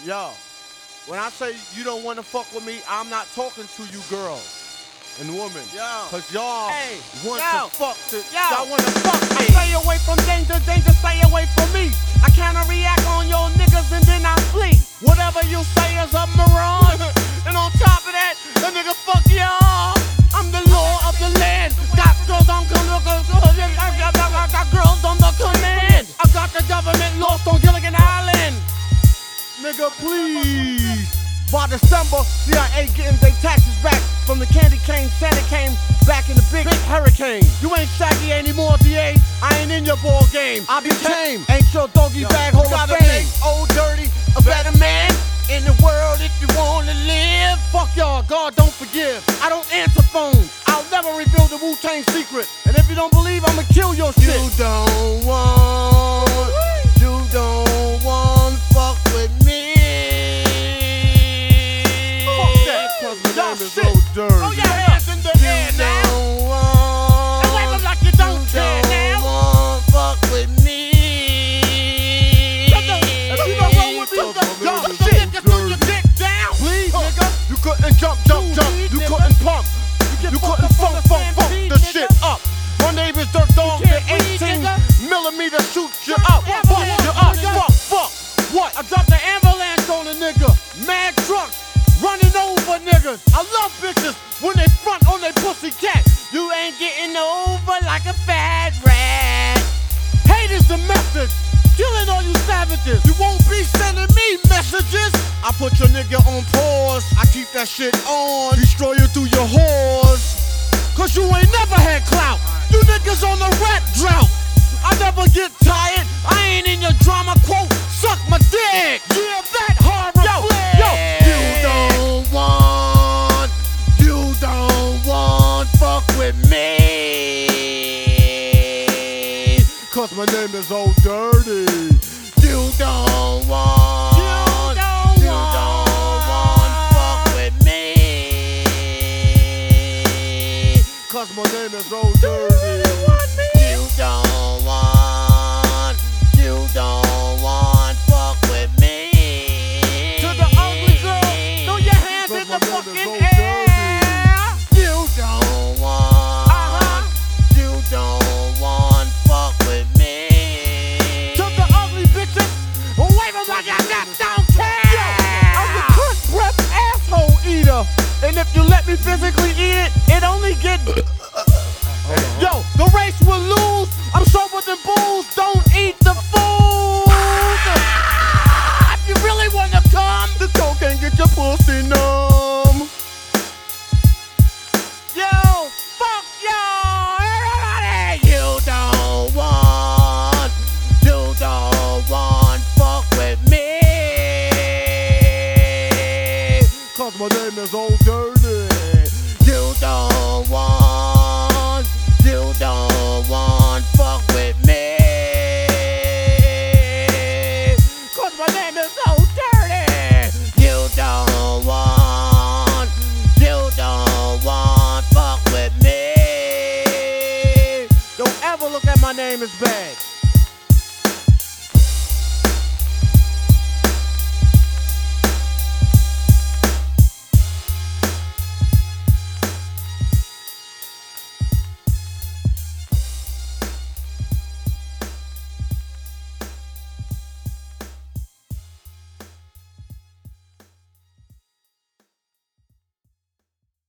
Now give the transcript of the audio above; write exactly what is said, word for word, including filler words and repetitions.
Yo, when I say you don't want to fuck with me, I'm not talking to you girls and women. Yo. Cause y'all Hey, want yo. to fuck to, Yo. y'all want to fuck me. I stay away from danger, danger stay away from me. I kinda react on your niggas and then I flee. Whatever you say is a mirage. And on top of that, the nigga fuck y'all. I'm the law of the land. Got girls on I got girls on the command. I got the government lost on Gilligan Island. Nigga, please. By December, C I A getting their taxes back from the candy cane. Santa came back in the big, big hurricane. You ain't shaggy anymore, D A. I ain't in your ball game. I became ain't your doggy bag hall of fame. Make old dirty a better man in the world if you wanna live. Fuck y'all, God don't forgive. I don't answer phones. I'll never reveal the Wu-Tang secret. And if you don't believe, I'ma kill your shit. You don't want, you don't want fuck with me. Y'all shit. Oh, yeah, hands in the air now. Don't want, and wave them like you don't you care don't now. want fuck with me. If you don't roll with me, you got y'all shit. Just put your dick down. Please, nigga. You couldn't jump, jump, jump. You couldn't pump. You couldn't funk, funk, funk the shit up. My name is Dirt Dog. The eighteen millimeter shoot you up. Fuck you up. Fuck, fuck. What? I dropped the ambulance on a nigga. Mad trucks running over niggas. I love bitches when they front on their pussy cat. You ain't getting over like a fat rat. Hate is the message. Killing all you savages. You won't be sending me messages. I put your nigga on pause. I keep that shit on. Destroy you through your whores. Cause you ain't never had clout. You niggas on the rat drought. I never get tired. I ain't in your drama, quote, suck my dick. Yeah, that horror yo, flag. Yo, you don't want, you don't want fuck with me. Cause my name is Old Dirty. You don't want, You don't you want, don't want fuck with me. Cause my name is Old Dirty. You want me? You don't want, you don't want fuck with me. To the ugly girl, throw your hands in the fucking air. You don't want, Uh-huh. you don't want fuck with me. To the ugly bitches, wave them like I just don't care. I'm the cunt breath asshole eater. And if you let me physically eat it, it only get. Yo, the race will lose. I'm sober than booze. Don't eat the food. If you really wanna come, The coke can get your pussy numb. yo, fuck y'all, everybody. You don't want, you don't want fuck with me. Cause my name is Old Dirty.